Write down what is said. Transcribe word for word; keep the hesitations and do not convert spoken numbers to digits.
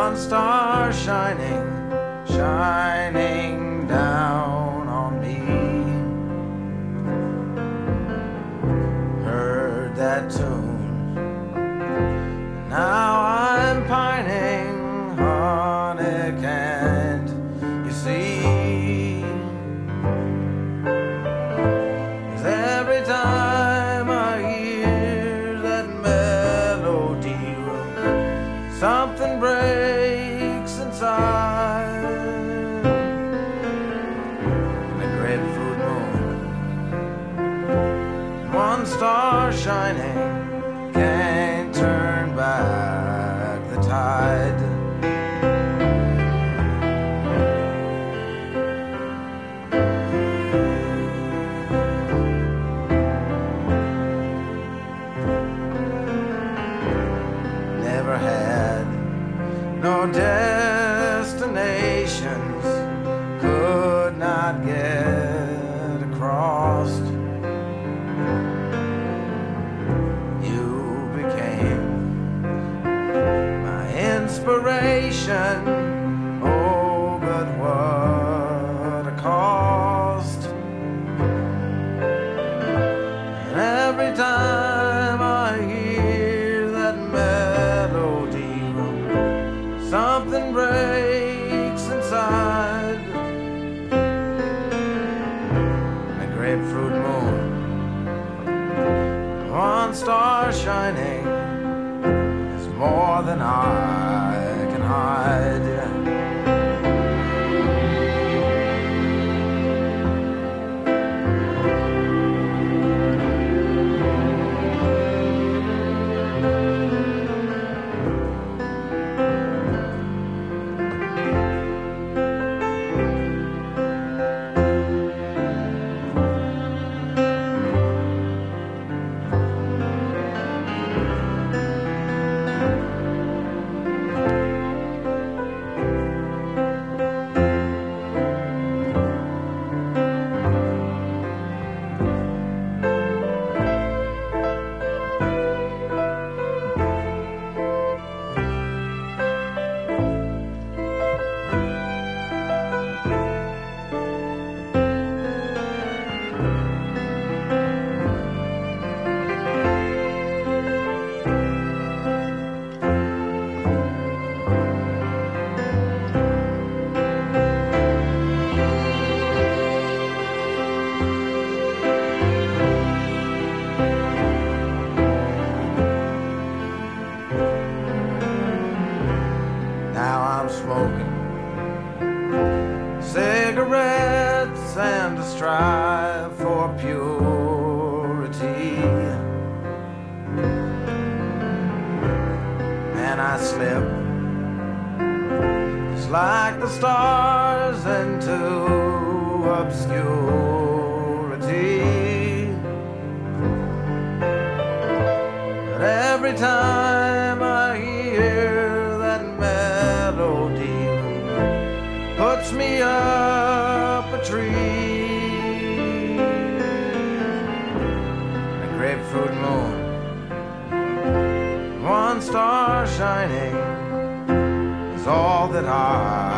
one star shining, shining down on me. Heard that tune, now I'm pining, honey, can't you see? 'Cause every time I hear that melody, something breaks inside. The grapefruit moon, one star shining, can't turn back the tide. Never had no destinations, could not get across. You became my inspiration, oh, but what a cost. And every time I hear that melody, something breaks inside. The grapefruit moon, one star shining, is more than I can hide. Now I'm smoking cigarettes and I strive for purity, and I slip just like the stars into obscurity. But every time I hear that melody, puts me up a tree. The grapefruit moon, one star shining, is all that I